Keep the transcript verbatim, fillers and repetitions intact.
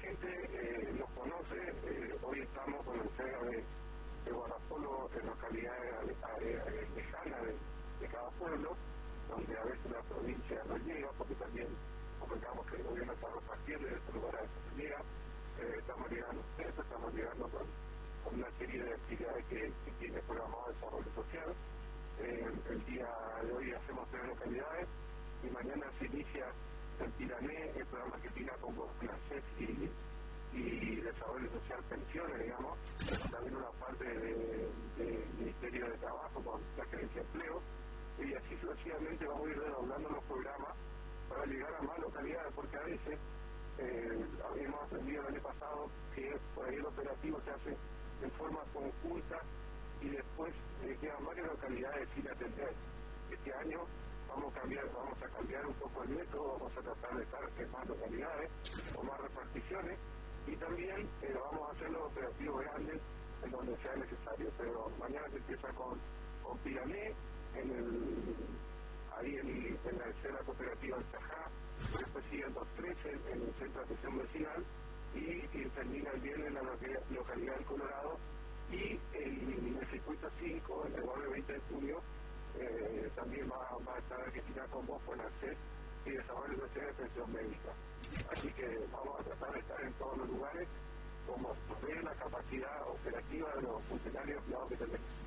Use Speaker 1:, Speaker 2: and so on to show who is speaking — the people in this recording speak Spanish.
Speaker 1: gente eh, nos conoce, eh, hoy estamos con la entrega de, de guardapolvo en localidades eh, lejanas de, de cada pueblo, donde a veces la provincia no llega, porque también comentamos que el gobierno está repartiendo en estos lugares que se llega, eh, estamos llegando a ustedes, estamos llegando con, con una serie de actividades que, que tiene programado el desarrollo social. Eh, el día de hoy hacemos tres localidades y mañana se inicia en Pirané el programa que tiene con clases y, y desarrollo social, pensiones, digamos, también una parte del de Ministerio de Trabajo con la gerencia de empleo, y así sucesivamente vamos a ir redoblando los programas para llegar a más localidades, porque a veces eh, hemos aprendido el año pasado que por ahí el operativo se hace en forma conjunta y después eh, quedan varias localidades sin atender. Este año vamos a cambiar, vamos a cambiar un poco el método, vamos a tratar de estar en más localidades o más reparticiones, y también eh, vamos a hacer los operativos grandes en donde sea necesario. Pero mañana se empieza con, con Pirané, en el, ahí en, en la escena cooperativa del Chajá, después siguen dos trece en el centro de atención vecinal, y, y termina el viernes en la localidad del Colorado, y en el circuito cinco, en el barrio veinte de junio, eh, también va, va a estar Argentina con vos con acceso y desarrollo social de atención médica. Así que vamos a tratar de estar en todos los lugares como ver la capacidad operativa de los funcionarios empleados que tenemos.